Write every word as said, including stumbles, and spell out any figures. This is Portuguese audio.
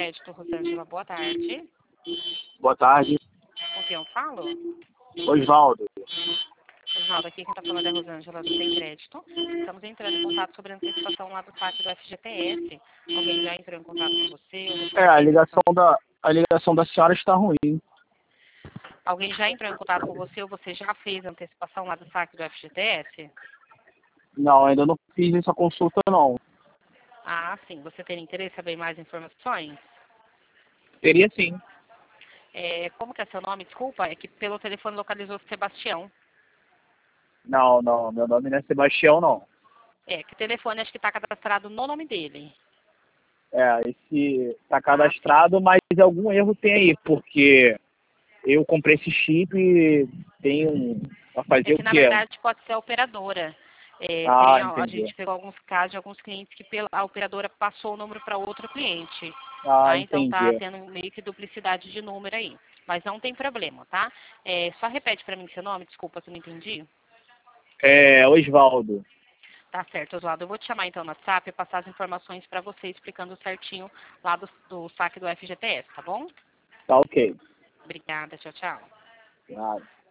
Crédito, Rosângela, boa tarde. Boa tarde. Com quem eu falo? Osvaldo. Osvaldo, aqui quem está falando é a Rosângela do Tem Crédito. Estamos entrando em contato sobre a antecipação lá do saque do F G T S. Alguém já entrou em contato com você? Ou você É, a fez ligação essa- da, a ligação da senhora está ruim. Alguém já entrou em contato com você ou você já fez a antecipação lá do saque do F G T S? Não, ainda não fiz essa consulta, não. Ah, sim. Você tem interesse em saber mais informações? Teria sim. É, como que é seu nome? Desculpa, é que pelo telefone localizou Sebastião. Não, não, meu nome não é Sebastião, não. É, que telefone acho que está cadastrado no nome dele. É, esse está Ah, sim. cadastrado, mas algum erro tem aí, porque eu comprei esse chip e tem um... Pra É fazer o que, na quê? verdade, pode ser a operadora. É, Ah, tem, a, a entendi. gente pegou alguns casos de alguns clientes que pela, a operadora passou o número para outro cliente. Ah, Tá? Então tá entendi. tendo meio que duplicidade de número aí. Mas não tem problema, tá? É, só repete para mim seu nome, desculpa se eu não entendi. É, Osvaldo. Tá certo, Oswaldo. Eu vou te chamar então no WhatsApp e passar as informações para você, explicando certinho lá do, do saque do F G T S, tá bom? Tá ok. Obrigada, tchau, tchau. Nada.